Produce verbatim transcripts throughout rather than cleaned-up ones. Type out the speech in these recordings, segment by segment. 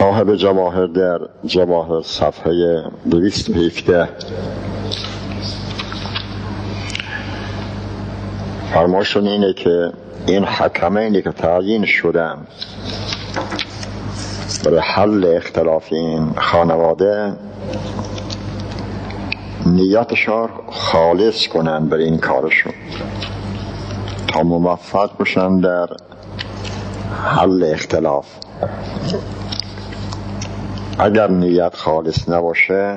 صاحب جواهر در جواهر صفحه دویست و هفده فرماشون اینه که این حکمینی که تعیین شدن برای حل اختلاف این خانواده نیتشان خالص کنن برای این کارشون تا موفق بشن در حل اختلاف. اگر نیت خالص نباشه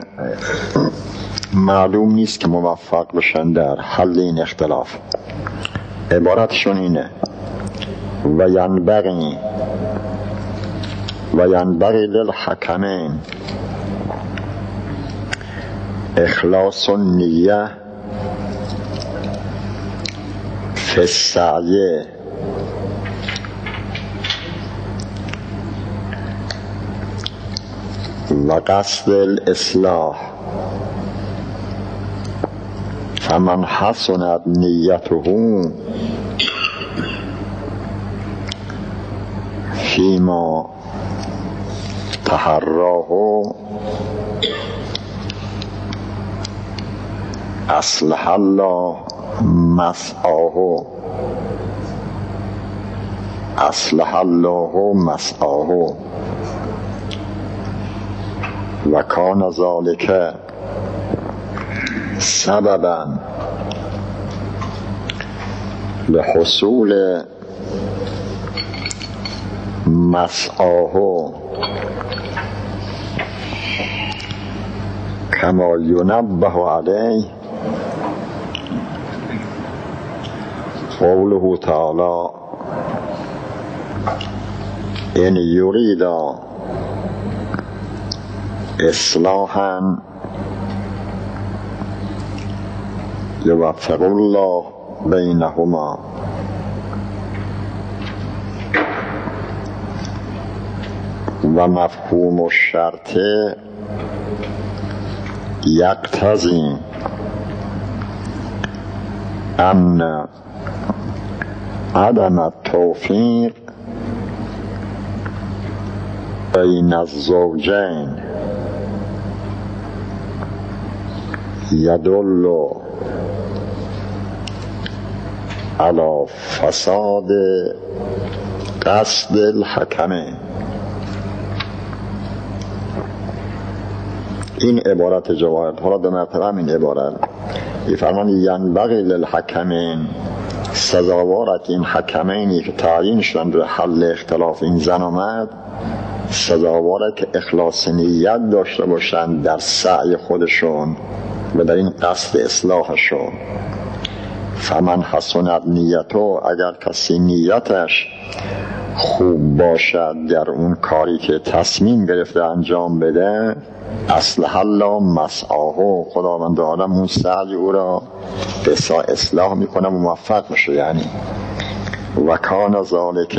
معلوم نیست که موفق بشن در حل این اختلاف. عبارتشون اینه: و ینبغی و ینبغی للحکمین اخلاص النیه فی السعی و قصد الاصلاح، فمن حسنت نیته فیما تحراه اصلح الله مسعاه اصلح الله مسعاه و کان ذالک سببا لحصول مسعاه کما ینبه علیه قوله تعالی ان یرید اصلاحا یوفق الله بینهما. و مفهوم الشرط یقتضی ان عدم التوفیق بین الزوجین یدل علی فساد قصد الحکمین. این عبارت جواهر. حالا دو مرتبه این عبارت فرمان ینبغی للحکمین، سزاوارت این حکمینی که تعیین شدن به حل اختلاف این زن و مرد، سزاوارت که اخلاص نیت داشته باشند در سعی خودشون و در این قصد اصلاحشون. فمن حسنت نیته، اگر کسی نیتش خوب باشد در اون کاری که تصمیم گرفته انجام بده، اصلح الله مسعاه، خداوند عالم اون سعی او را به اصلاح میکنه و موفق میشه. یعنی و کان ذالک،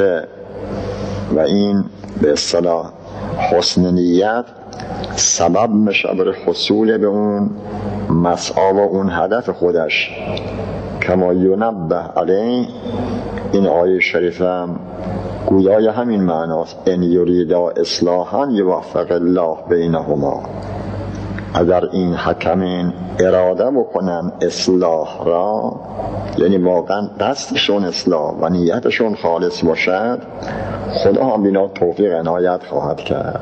و این به اصطلاح حسن نیت سبب میشه برای حصول به اون مسعا و اون هدف خودش. کما ینبه علیه، این آیه شریفه گویای همین معناست. ان یریدا اصلاحا یوفق الله بینهما. اگر این حکمین اراده بکنن اصلاح را، یعنی واقعا قصدشون اصلاح و نیتشون خالص باشد، خدا هم بینا توفیق عنایت خواهد کرد.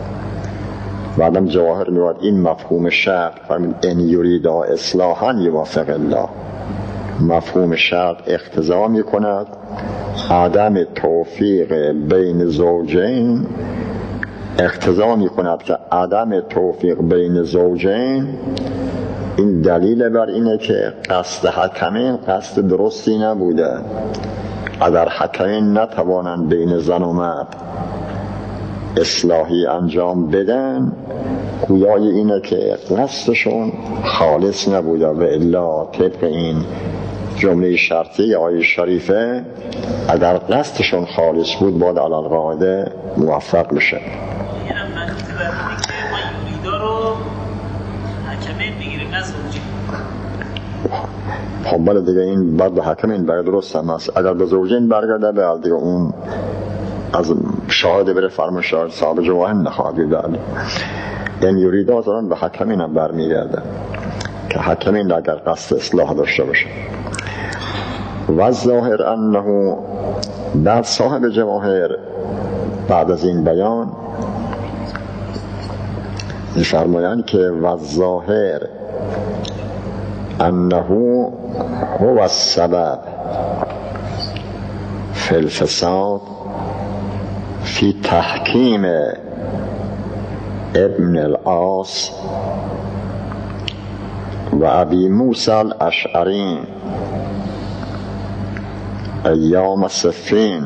بعدم جواهر میاد این مفهوم شرط فرمید ان یریدا اصلاحا یوفق الله. مفهوم شرط اقتضا میکند عدم توفیق بین زوجین، اقتضا میکند که عدم توفیق بین زوجین این دلیل بر اینه که قصد حکمین قصد درستی نبوده. اگر حکمین نتوانند بین زن و مرد اصلاحی انجام بدن، گویای اینه که قصدشون خالص نبوده. و الا طبق این جمله شرطی آیه شریفه اگر قصدشون خالص بود باید علی القاعده موفق بشه. خب بله دیگه، این بعد به حکمین برای درست هم هست. اگر به زوجین برگرده به دیگه اون از شاهد بره فرمایشگر صاحب جواهر نخواهد بله. این یورید آزاران به حکمین هم برمیگرده که حکمین اگر قصد اصلاح داشته باشه. و ظاهر انه در صاحب جواهر بعد از این بیان می‌فرمایند که و ظاهر انه هو السبب فی الفساد فی تحکیم ابن العاص و ابی موسی الاشعری ایام صفین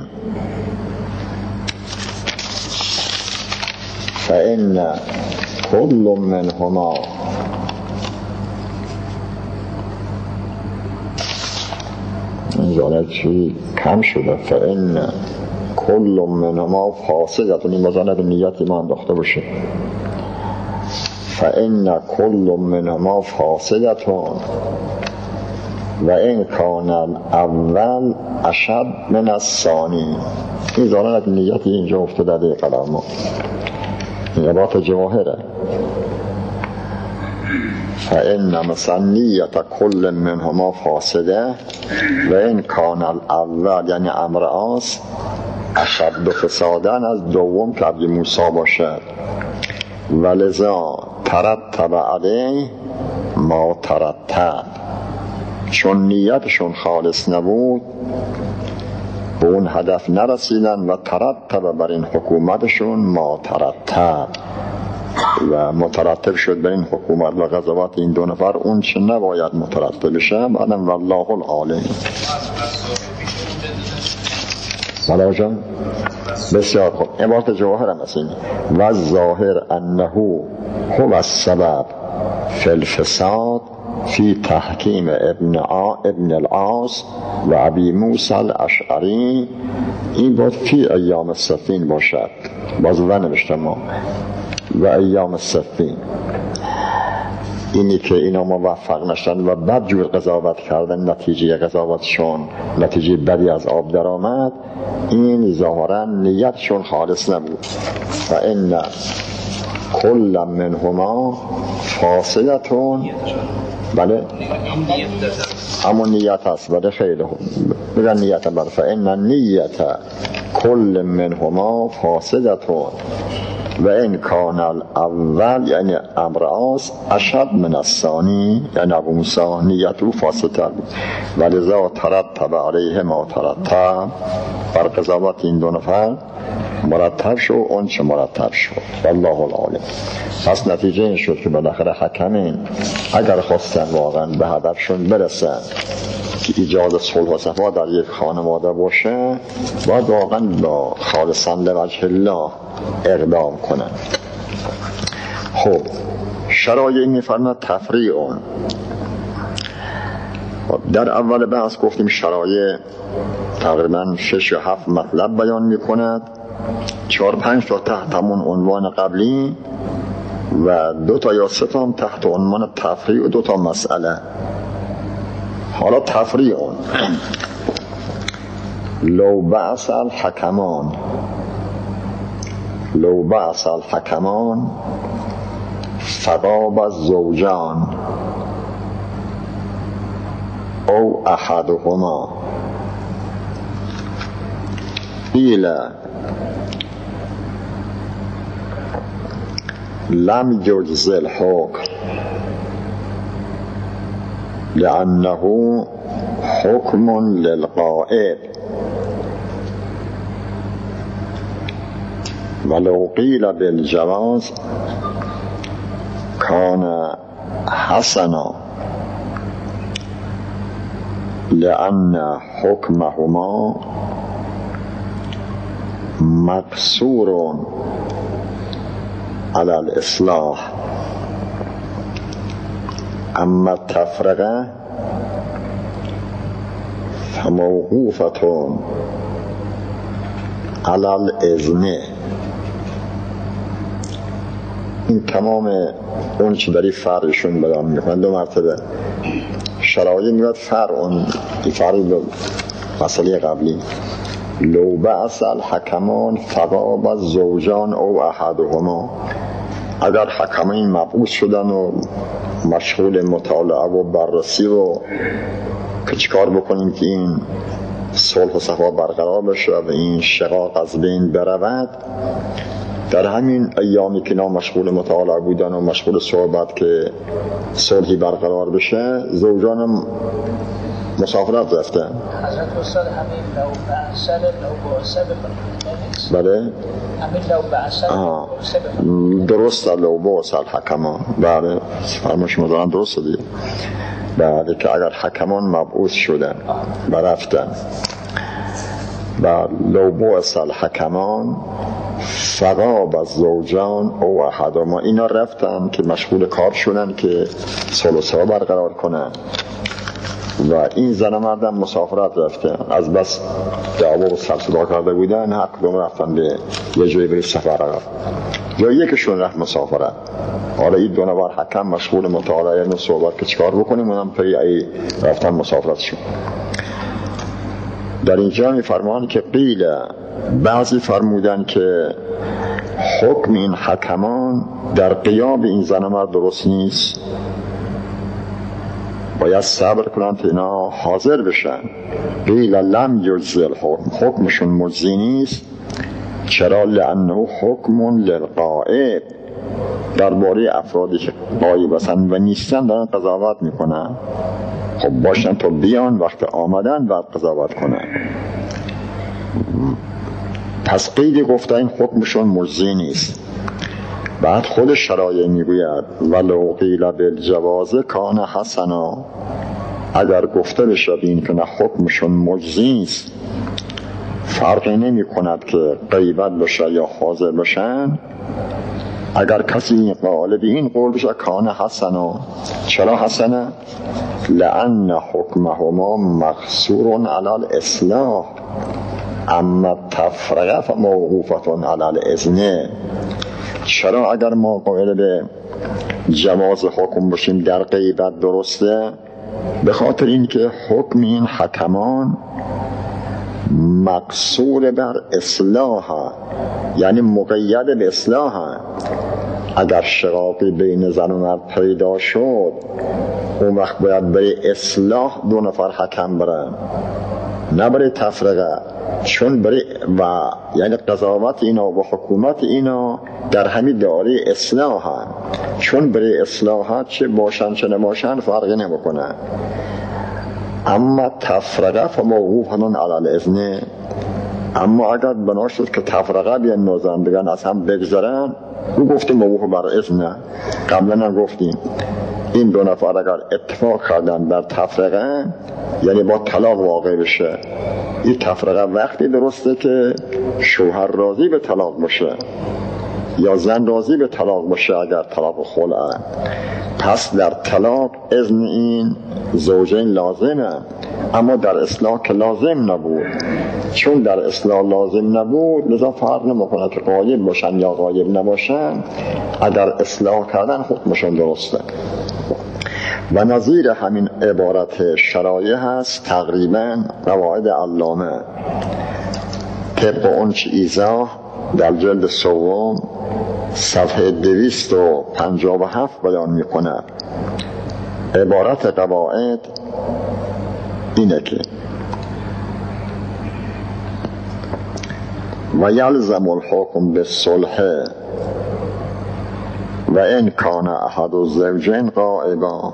فإن كل منهما اینجا چی کم شده فإن كل منهما فاسدة این مزانه به نیت ایمان داخته باشه فإن كل منهما فاسدة و این کان اول اشد من الثانی. این ظاهرا از نیتی اینجا افتاده در قلم ما این عبارت جواهره. فإن مثلا نیت کل منهما فاسده و این کان الاول یعنی امر آس اشد فسادن از دوم که عبد موسی باشد و لذا ترتب علیه ما ترتب چون نیتشون خالص نبود به اون هدف نرسیدن و ترتب بر این حکومتشون ما ترتب و مترتب شد بر این حکومت و غزوات این دو نفر اون چه نباید مترتب بشه. بعدم والله العالم. ملا جان بسیار خوب. عبارت جواهر هم هست این و ظاهر انه هو السبب فی الفساد فی تحکیم ابن آ ابن العاص و ابی موسی الاشعری. این باید فی ایام صفین باشد باز و نوشتم ما و ایام صفین. اینی که اینا موفق نشدن و بد جور قضاوت کردن نتیجه قضاوتشون نتیجه بدی از آب در آمد این ظاهرا نیتشون خالص نبود. و این کل منهما فاصلتون بله همون نیت هست بله خیلی بگن نیت بله فإن نیت کل منهما فاسدتون و این کان الاول یعنی امر آس اشد من الثانی یعنی ابو موسی نیت او فاسدتر بود و لذا ترتب علیه ما ترتب بر قضاوت این دو نفر مرتب شو اون چه مرتب شد والله العالم. پس نتیجه این شد که بالاخره حکمین اگر خواستن واقعا به هدفشون برسن که ایجاد صلح و صفا در یک خانواده باشه باید واقعا با خالصا لوجه الله اقدام کنن. خب شرایع میفرماد تفریعون. در اول بحث گفتیم شرایع تقریبا شش یا هفت مطلب بیان میکند چهار پنج تا تحت همون عنوان قبلی و دو تا یا سه تا هم تحت عنوان تفریع و دو تا مسئله. حالا تفریعون لو بعث الحکمان لو بعث الحکمان فغاب الزوجان او احدهما قیل لم يجز الحكم لأنه حكم للغائب ولو قيل بالجواز كان حسنا لأن حكمهما مقصور على الإصلاح اما التفرقه فموقوفة على الإذن. این تمام اون چی داری فرعشون بیان میکنن دو مرتبه شرایع میاد فرع اون فرع به مسئله قبلی لو بعث الحکمان فغاب الزوجان او احدهما، اگر حکمین مبعوث شدن و مشغول مطالعه و بررسی و که چیکار بکنیم که این صلح و صفا برقرار بشه و این شقاق از بین برود، در همین ایامی که اینا مشغول مطالعه بودن و مشغول صحبت که صلحی برقرار بشه، زوجانم مسافرت رفتن. حضرت استاد همین لو بعثل لو بعثل بله همین لو بعثل درست لو بعث الحکمان، بله فرمایش مدارن درست دیگه، بله که اگر حکمان مبعوث شدن و رفتن و لو بعث الحکمان فغاب الزوجان او احدهما، اینا رفتن که مشغول کار شدن که صلح و صفا برقرار کنن و این زن و مردم مسافرت رفتن، از بس دعوا و سر صدا کرده بودن، هر کدوم رفتن به یه جایی بری سفر رفت، یا یکشون رفت مسافرت. حالا این دو نفر حکم مشغول مطالعه و صحبت که چیکار بکنیم، اونم پی ای رفتن مسافرت شد. در اینجا می فرمان که قیل، بعضی فرمودن که حکم این حکمان در قیام این زن و مرد درست نیست، باید صبر کنند تا اینا حاضر بشن. قیل لم یجزی الحکم، حکمشون مجزی نیست. چرا؟ لانه حکم للغائب، درباره افرادی که غایب هستن و نیستن دارن قضاوت میکنن. خب باشن تا بیان، وقت آمدن بعد قضاوت کنن. پس قید گفته این حکمشون مجزی نیست. بعد خود شرایع میگوید ولو قیل بالجواز کان حسنا، اگر گفته بشه این که نه حکمشون مجزی نیست، فرقی نمی کند که غیبت بشه یا حاضر بشن، اگر کسی قائل به این قول بشه کان حسنا. چرا حسنه؟ لأن حکمهما مقصور علی الاصلاح اما تفرقه فموقوفة علی الاذن. چرا اگر ما قائل به جواز حکم باشیم در غیبت درسته؟ به خاطر اینکه حکم این حکمان مقصور بر اصلاح، یعنی مقید به اصلاح. اگر شقاقی بین زن و مرد پیدا شد، اون وقت باید برای اصلاح دو نفر حکم برن، نه برای تفرقه. چون برای و یعنی قضاوت اینا و حکومت اینا در همین دایره اصلاح هم. چون برای اصلاحات چه باشن چه نباشن فرقی نمیکنه. اما تفرقه فموقوفن علی الاذن، اما اگر بنا شد که تفرقه بیان نوزن بگن از هم بگذرن، او گفتیم موقوف بر اذن. قبلا هم گفتیم این دو نفر اگر اتفاق کردن در تفرقه، یعنی با طلاق واقع بشه. این تفرقه وقتی درسته که شوهر راضی به طلاق باشه یا زن راضی به طلاق باشه، اگر طلاق خلعه. پس در طلاق اذن این زوجین لازمه، اما در اصلاح که لازم نبود. چون در اصلاح لازم نبود، لذا فرق نمیکنه که غایب باشن یا غایب نباشن، اگر اصلاح کردن حکمشون درسته. و نظیر همین عبارت شرایع هست تقریبا قواعد علامه طبق اونچه ایزا در جلد سوم صفحه دویست و پنجاه و هفت بیان میکنه. عبارت قواعد اینه که و یلزم الحکم بالصلح و ان کان احد الزوجین غائبا،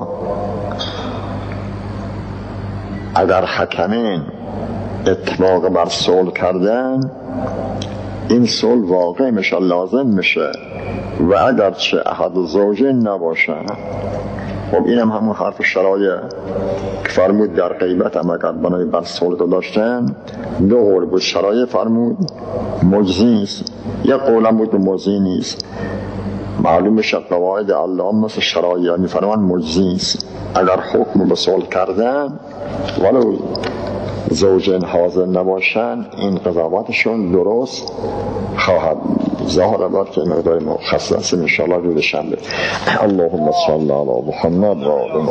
اگر حکمین اتفاق بر صلح کردن، این صلح واقع میشه، لازم میشه، و اگر چه احد الزوجین نباشه. خب اینم همون حرف شرایع که فرمود در غیبت هم اگر بنای بر صلح داشتن، دو قول بود. شرایع فرمود مجزی نیست، یک قولم بود مجزی نیست. معلوم میشه قواعد علامه مثل شرایع میفرمان مجزی نیست. اگر حکم به صلح کردن ولو زوجین حاضر نباشن، این قضاوتشون درست خواهد. ظاهر بار که مقدار مخصص ان شاء الله روز شنبه. اللهم صل علی محمد و